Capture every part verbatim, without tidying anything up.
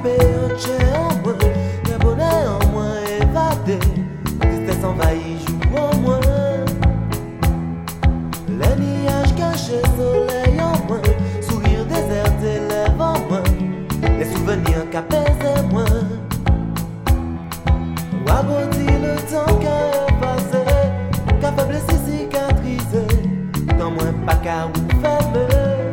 frappé un tchè en moins, le bonheur en moins évadé, tristesse envahie joue en moins. Les nuages cachés, soleil en moins, sourire déserté, lèvres en moins, les souvenirs qu'apaisent moins. Abondit le temps qu'a passé, qu'a fait blessé, cicatrisé, dans moins pas qu'à ou fermé.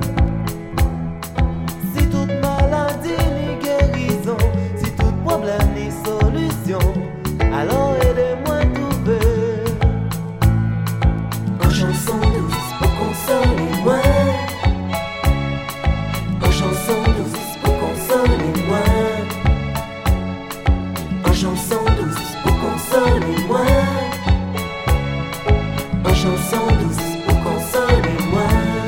Si toute maladie ni guérison, si tout problème ni solution, alors aidez-moi à trouver en chanson douce pour consoler moi, en chanson douce pour consoler moi, en chanson douce pour consoler moi, en chanson douce pour consoler moi,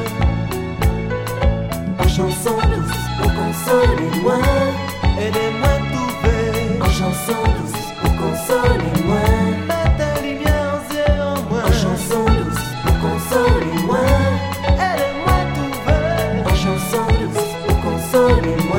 en chanson douce pour consoler moi, aidez-moi à trouver en chanson douce pour consoler moi, mettez lumière aux yeux en moi, en chanson douce pour consoler moi, aidez-moi à trouver en chanson douce pour consoler moi.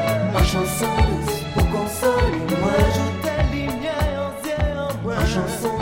Chanson